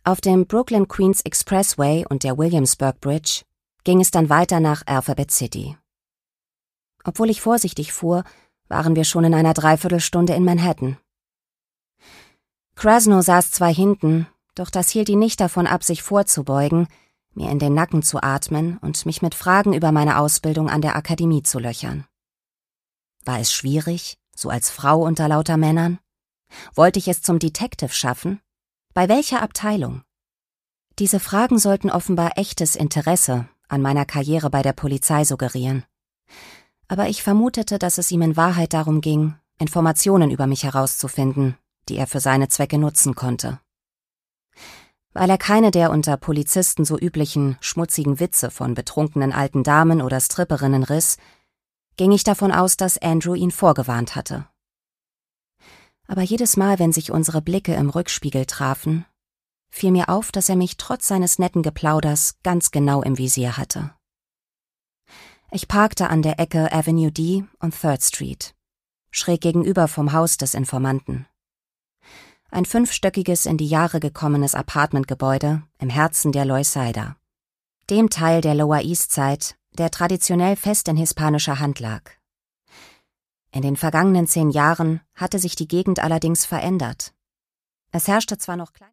Auf dem Brooklyn-Queens Expressway und der Williamsburg Bridge ging es dann weiter nach Alphabet City. Obwohl ich vorsichtig fuhr, waren wir schon in einer Dreiviertelstunde in Manhattan. Krasno saß zwar hinten, doch das hielt ihn nicht davon ab, sich vorzubeugen, mir in den Nacken zu atmen und mich mit Fragen über meine Ausbildung an der Akademie zu löchern. War es schwierig, so als Frau unter lauter Männern? Wollte ich es zum Detective schaffen? Bei welcher Abteilung? Diese Fragen sollten offenbar echtes Interesse an meiner Karriere bei der Polizei suggerieren. Aber ich vermutete, dass es ihm in Wahrheit darum ging, Informationen über mich herauszufinden, die er für seine Zwecke nutzen konnte. Weil er keine der unter Polizisten so üblichen schmutzigen Witze von betrunkenen alten Damen oder Stripperinnen riss, ging ich davon aus, dass Andrew ihn vorgewarnt hatte. Aber jedes Mal, wenn sich unsere Blicke im Rückspiegel trafen, fiel mir auf, dass er mich trotz seines netten Geplauders ganz genau im Visier hatte. Ich parkte an der Ecke Avenue D und 3rd Street, schräg gegenüber vom Haus des Informanten. Ein 5-stöckiges, in die Jahre gekommenes Apartmentgebäude im Herzen der Loisaida, dem Teil der Lower East Side, der traditionell fest in hispanischer Hand lag. In den vergangenen 10 Jahren hatte sich die Gegend allerdings verändert. Es herrschte zwar noch